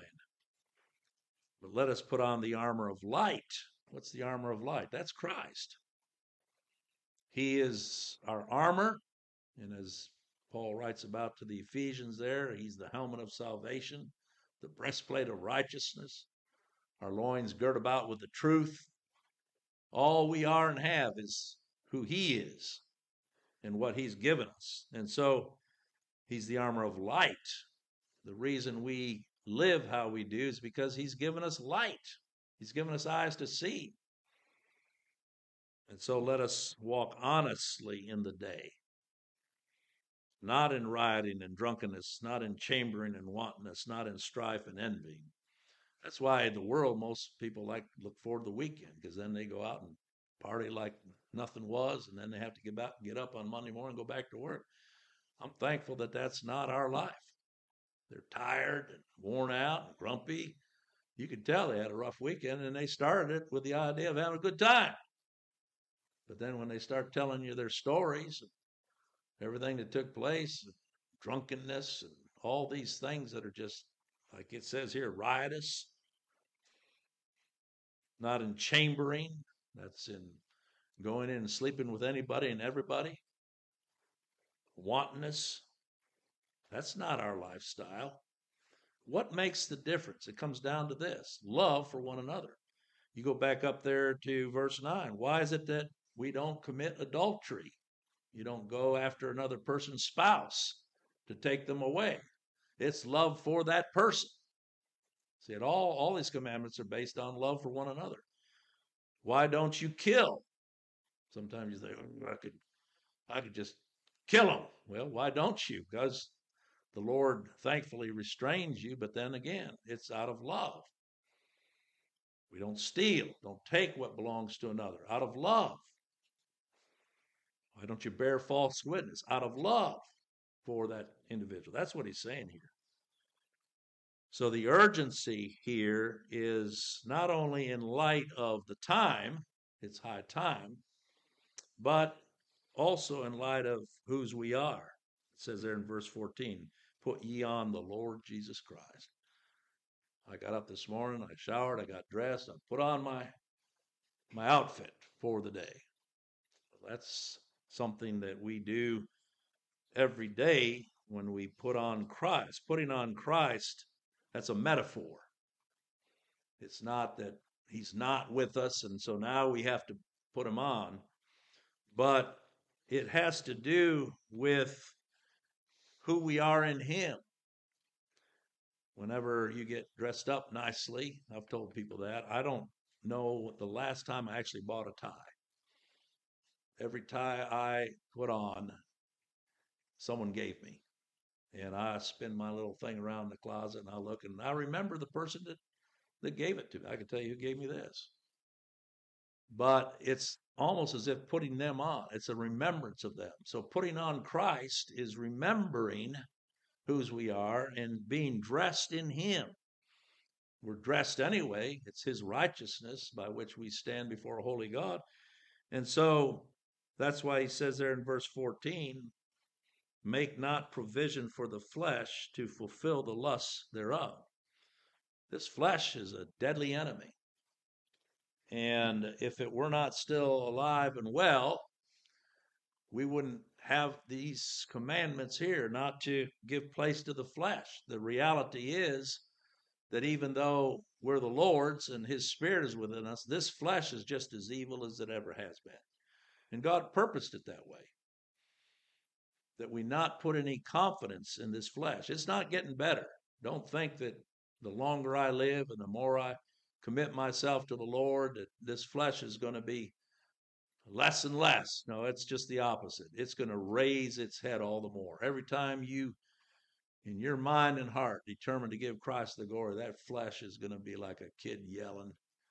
But let us put on the armor of light. What's the armor of light? That's Christ. He is our armor. And as Paul writes about to the Ephesians there, he's the helmet of salvation, the breastplate of righteousness, our loins girt about with the truth. All we are and have is who he is and what he's given us. And so he's the armor of light. The reason we live how we do is because he's given us light. He's given us eyes to see. And so let us walk honestly in the day, not in rioting and drunkenness, not in chambering and wantonness, not in strife and envy. That's why in the world, most people like to look forward to the weekend, because then they go out and party like nothing was, and then they have to get back, get up on Monday morning and go back to work. I'm thankful that that's not our life. They're tired and worn out and grumpy. You could tell they had a rough weekend, and they started it with the idea of having a good time. But then when they start telling you their stories, everything that took place, drunkenness, and all these things that are just, like it says here, riotous, not in chambering, that's in going in and sleeping with anybody and everybody, wantonness, that's not our lifestyle. What makes the difference? It comes down to this: love for one another. You go back up there to verse nine. Why is it that we don't commit adultery? You don't go after another person's spouse to take them away. It's love for that person. See, it all, all these commandments are based on love for one another. Why don't you kill? Sometimes you think, oh, I could, I could just kill them. Well, why don't you? Because the Lord thankfully restrains you, but then again, it's out of love. We don't steal. Don't take what belongs to another. Out of love. Why don't you bear false witness? Out of love for that individual. That's what he's saying here. So the urgency here is not only in light of the time, it's high time, but also in light of whose we are. It says there in verse fourteen, put ye on the Lord Jesus Christ. I got up this morning, I showered, I got dressed, I put on my, my outfit for the day. That's something that we do every day when we put on Christ. Putting on Christ, that's a metaphor. It's not that he's not with us, and so now we have to put him on. But it has to do with who we are in him. Whenever you get dressed up nicely, I've told people that, I don't know the last time I actually bought a tie. Every tie I put on, someone gave me. And I spin my little thing around the closet, and I look, and I remember the person that, that gave it to me. I can tell you who gave me this. But it's almost as if putting them on. It's a remembrance of them. So putting on Christ is remembering whose we are and being dressed in him. We're dressed anyway. It's his righteousness by which we stand before a holy God. And so That's why he says there in verse fourteen, make not provision for the flesh to fulfill the lusts thereof. This flesh is a deadly enemy. And if it were not still alive and well, we wouldn't have these commandments here, not to give place to the flesh. The reality is that even though we're the Lord's and his Spirit is within us, this flesh is just as evil as it ever has been. And God purposed it that way, that we not put any confidence in this flesh. It's not getting better. Don't think that the longer I live and the more I commit myself to the Lord, that this flesh is going to be less and less. No, it's just the opposite. It's going to raise its head all the more. Every time you, in your mind and heart, determine to give Christ the glory, that flesh is going to be like a kid yelling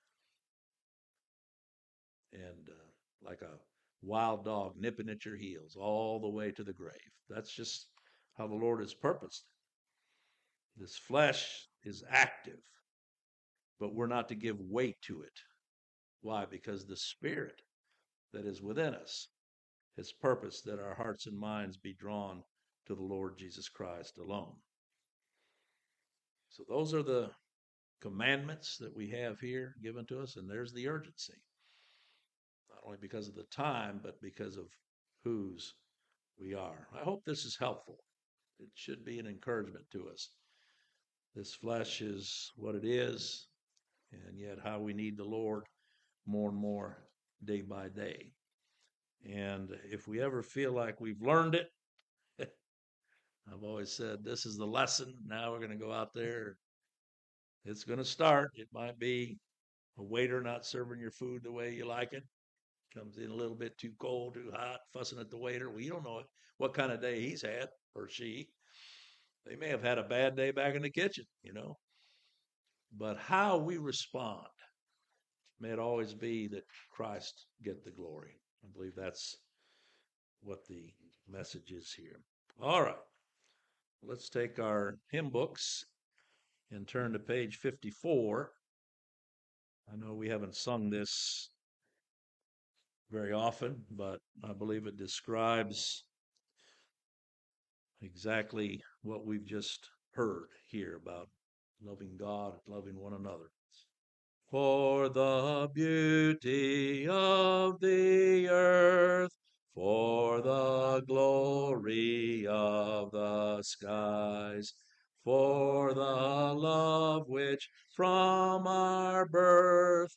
and uh, like a wild dog nipping at your heels all the way to the grave. That's just how the Lord has purposed it. This flesh is active, but we're not to give weight to it. Why? Because the Spirit that is within us has purposed that our hearts and minds be drawn to the Lord Jesus Christ alone. So those are the commandments that we have here given to us, and there's the urgency. Not only because of the time, but because of whose we are. I hope this is helpful. It should be an encouragement to us. This flesh is what it is, and yet how we need the Lord more and more day by day. And if we ever feel like we've learned it, I've always said this is the lesson. Now we're going to go out there. It's going to start. It might be a waiter not serving your food the way you like it. Comes in a little bit too cold, too hot, fussing at the waiter. Well, you don't know what kind of day he's had, or she. They may have had a bad day back in the kitchen, you know. But how we respond, may it always be that Christ get the glory. I believe that's what the message is here. All right. Let's take our hymn books and turn to page fifty-four. I know we haven't sung this very often, but I believe it describes exactly what we've just heard here about loving God and loving one another. For the beauty of the earth, for the glory of the skies, for the love which from our birth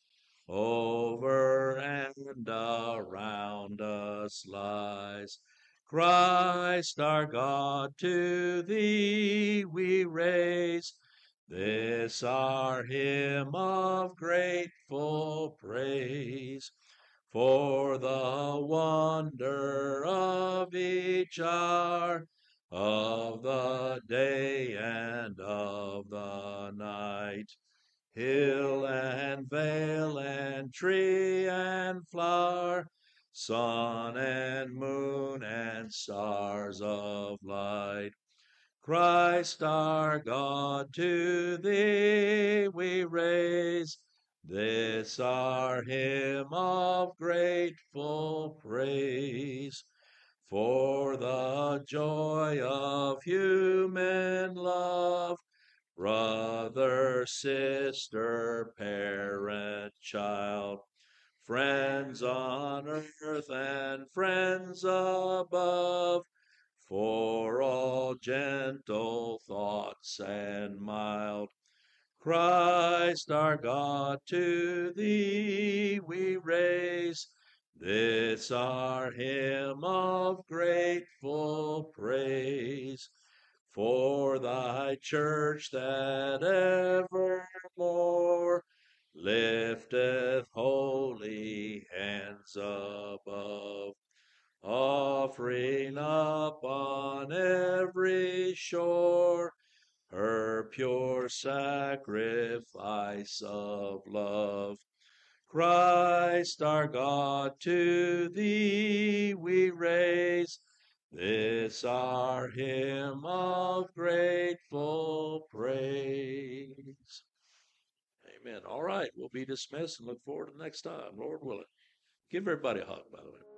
over and around us lies. Christ our God, to thee we raise this our hymn of grateful praise. For the wonder of each hour, of the day and of the night, hill and vale and tree and flower, sun and moon and stars of light. Christ our God, to thee we raise this our hymn of grateful praise. For the joy of human love, brother, sister, parent, child, friends on earth and friends above, for all gentle thoughts and mild. Christ our God, to thee we raise this our hymn of grateful praise. For thy church that evermore lifteth holy hands above, offering up on every shore her pure sacrifice of love. Christ our God, to thee we raise this our hymn of grateful praise. Amen. All right, we'll be dismissed and look forward to next time, Lord willing. Give everybody a hug, by the way.